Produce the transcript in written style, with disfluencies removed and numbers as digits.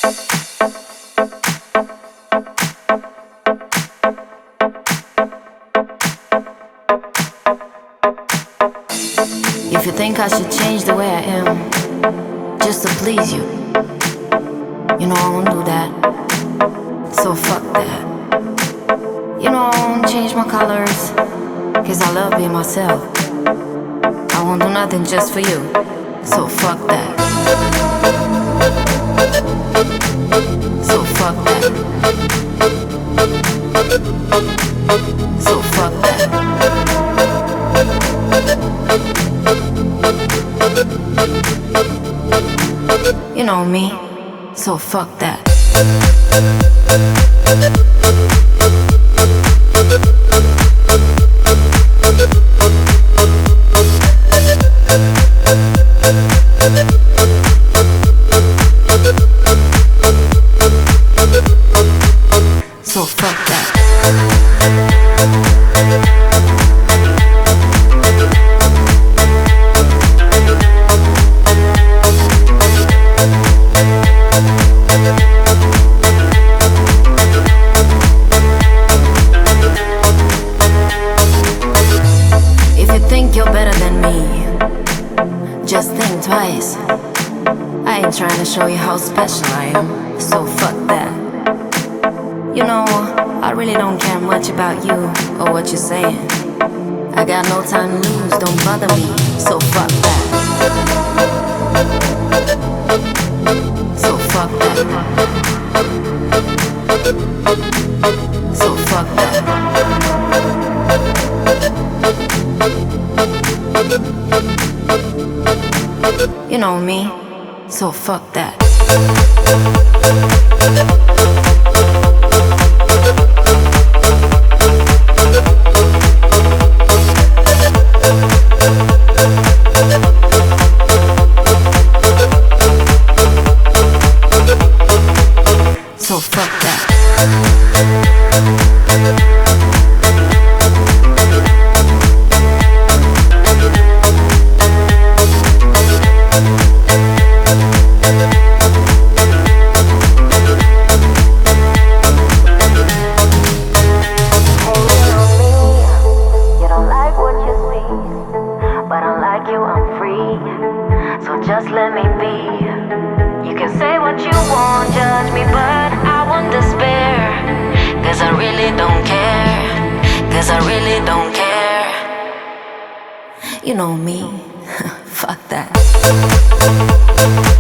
If you think I should change the way I am just to please you, you know I won't do that. So fuck that. You know I won't change my colors, cause I love being myself. I won't do nothing just for you. So fuck that. So fuck that. So fuck that. You know me, so fuck that. So fuck that. You're better than me, just think twice. I ain't trying to show you how special I am, so fuck that. You know, I really don't care much about you or what you're saying. I got no time to lose, don't bother me, so fuck that. So fuck that. So fuck that. You know me, so fuck that. So fuck that. Just let me be. You can say what you want, judge me, but I won't despair. Cause I really don't care. Cause I really don't care. You know me, fuck that.